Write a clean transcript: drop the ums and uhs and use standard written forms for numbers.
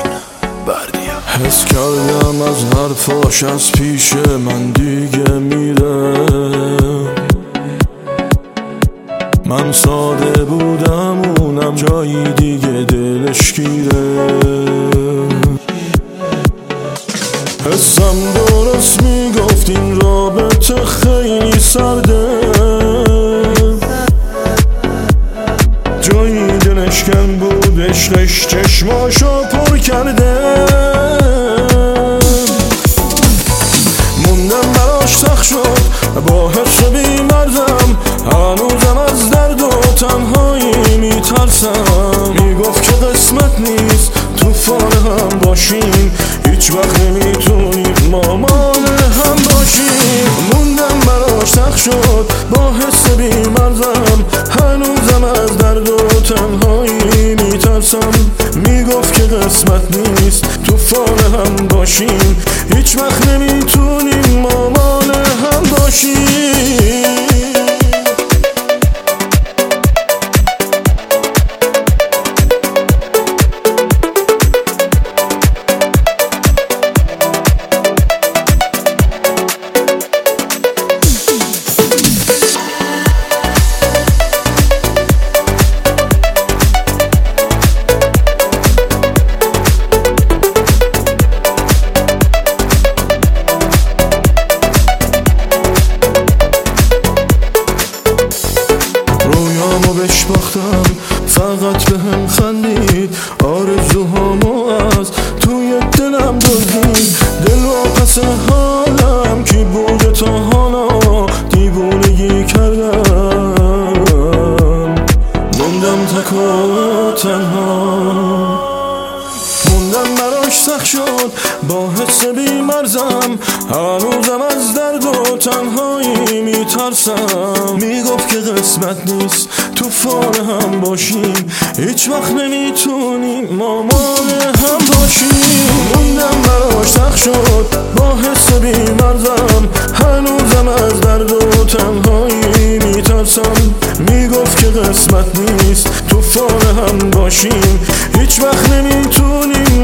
بردیا. حس کردم از حرفاش از پیش من دیگه میره، من ساده بودم اونم جایی دیگه دلش گیره. حسم درست میگفت این رابطه خیلی سرده، جایی دلش کم بود عشقش چشماشو پر کرده. موندم براش سخت شد با حس بیمردم، هنوزم از درد و تنهایی میترسم. میگفت که قسمت نیست طوفان هم باشیم، هیچ وقت نمیتونیم مامان هم باشیم. موندم براش سخت شد با حس بیمردم، هنوزم از درد و تنهایی میترسم. میگفت که قسمت نیست طوفان هم باشیم، هیچ وقت نمیتونیم مامان هم باشیم. رویامو بهش باختم فقط به هم خندید، آرزوهامو از توی دلم دزدید. دل و پس حالم کی بوده تا حالا دیوونگی کردم. موندم تک و تنها، موندم براش سخت شد با حس بیمرزم، هنوزم از درد و تنهایی میترسم. میگفت که قسمت نیست طوفان هم باشیم، هیچ وقت نمیتونیم مامان هم باشیم. موندم براش سخت شد با حس بیمرزم، هنوزم از درد و تنهایی میترسم. میگفت که قسمت نیست طوفان هم باشیم، هیچ وقت نمیتونیم